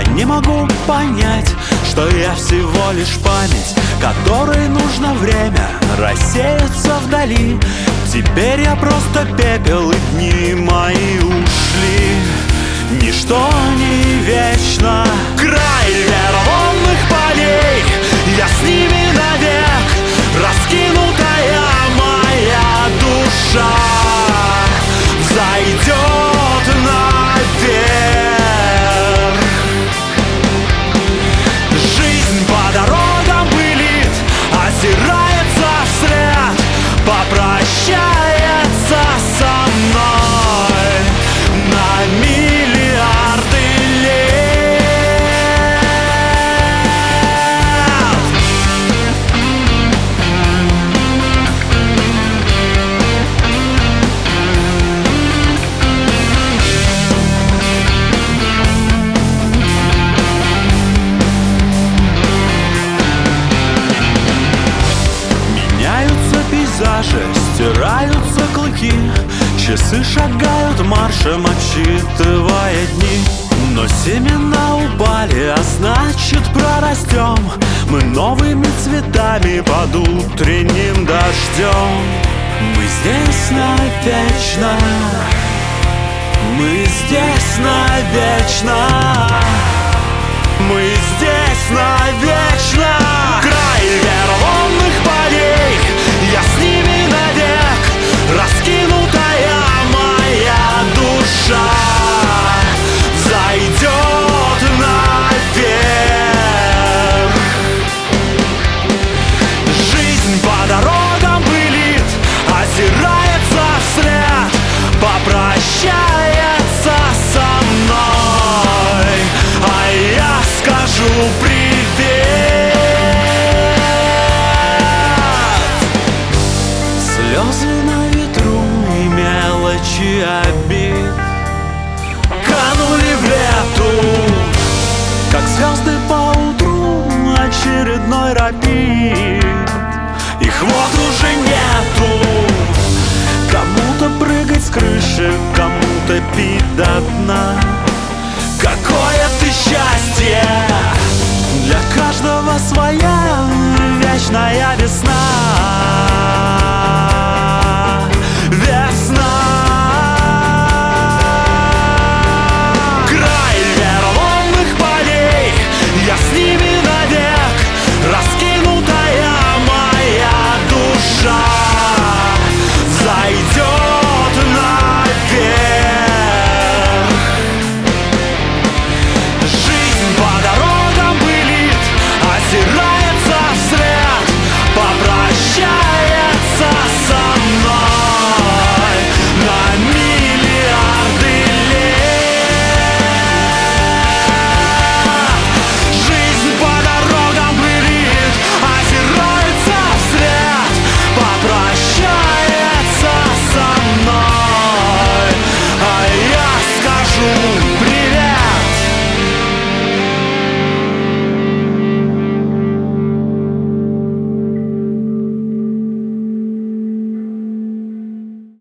Я не могу понять, что я всего лишь память, которой нужно время рассеяться вдали. Теперь я просто пепел, и дни мои ушли. Ничто не вечно. Край вероломных полей, я с ними навек. Раскинутая моя душа взойдет наверх. Жизнь по дорогам пылит, озирается вслед, попрощается со мной на миллиарды лет. Меняются пейзажи, стираются клыки, часы шагают маршем, отсчитывая дни. Но семена упали, а значит прорастем мы новыми цветами под утренним дождем. Мы здесь навечно, мы здесь навечно, мы здесь навечно. Край вероломных полей, я с ними навек. Раскинутая моя душа взойдет наверх. Жизнь по дорогам пылит, озирается вслед, попрощается со мной, а я скажу привет. Слезы на ветру и мелочи обид канули в лету, как звезды по утру очередной рапид. Их вот уже нету. Кому-то прыгать с крыши, кому-то пить до дна. Какое ты счастье! Для каждого своя вечная весна.